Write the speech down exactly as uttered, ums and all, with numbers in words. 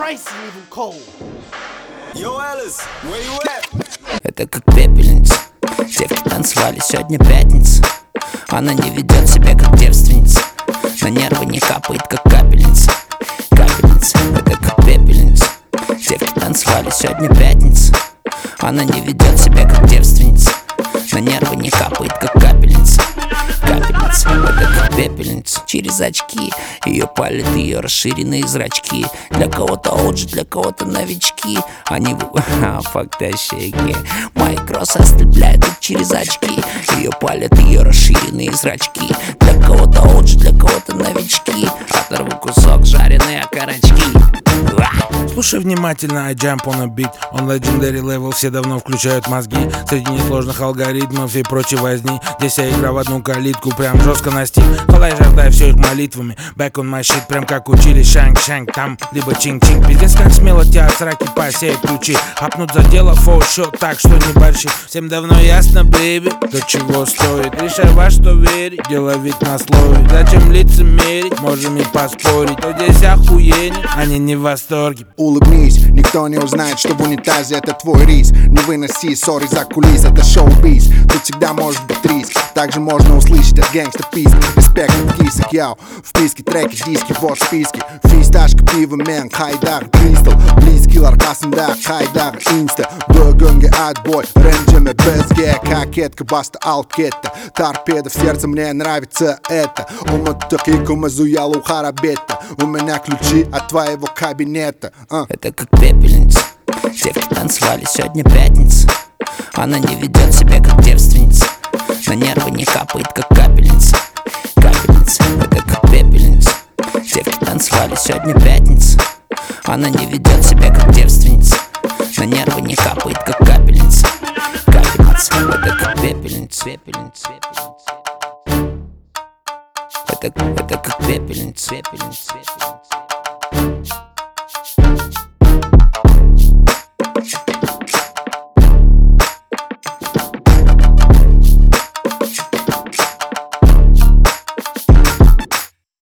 Это как пепельница. Девки танцевали, сегодня пятница. Она не ведет себя как девственница. На нервы не капает, как капельница. Капельница, это как пепельница. Девки танцевали, сегодня пятница. Она не ведет себя как девственница. На нервы не капает, как капельница. Капельница, это как пепельница. Через очки ее палят ее расширенные зрачки. Для кого-то оджи, для кого-то новички. Они а, фактащики. Мои кроссы ослепляют их через очки. Ее палят ее расширенные зрачки. Для кого-то оджи, для кого-то новички. Оторву кусок жареные окорочки. Слушай внимательно, I jump on a beat. Он legendary level, все давно включают мозги. Среди несложных алгоритмов и прочей возни. Здесь я игра в одну калитку, прям жестко на стиль. Халай жаждай все их молитвами. Back on my shit, прям как учили шанг-шанг там, либо чинг-чинг. Пиздец как смело тебя от сраки посеять ключи. Хапнут за дело фоу-шот, так что не борщи. Всем давно ясно, бэйби, до чего стоит. Решай во что верить, делай вид на слове. Зачем лицемерить, можем и поспорить. То здесь охуение, они не в восторге. Улыбнись, никто не узнает, что в унитазе это твой рис. Не выноси ссоры за кулис, это шоу-биз. Тут всегда может быть риск. Также можно услышать от гэнгста писки. Респект от кисок, яу. В списке треки, диски, вот списки. Фисташка, пиво, мен, хайдар, кристалл. Близкий аркасында, хайдар, инста. Бөгөнге отбой, ренджеме безге. Кокетка, баста, алкетта. Торпеда в сердце, мне нравится это. Уматтак и кумазуялу харабетта. У меня ключи от твоего кабинета. uh. Это как пепельница. Девки танцевали, сегодня пятница. Она не ведет себя как девственница. На нервы не капает, как капельница. Капельница, это как пепельница. Девки танцевали, сегодня пятница. Она не ведет себя как девственница. На нервы не капает, как капельница. Капельница, это как пепельница. Пепельница, пепельница. Это, это как пепельница. Пепельница, пепельница.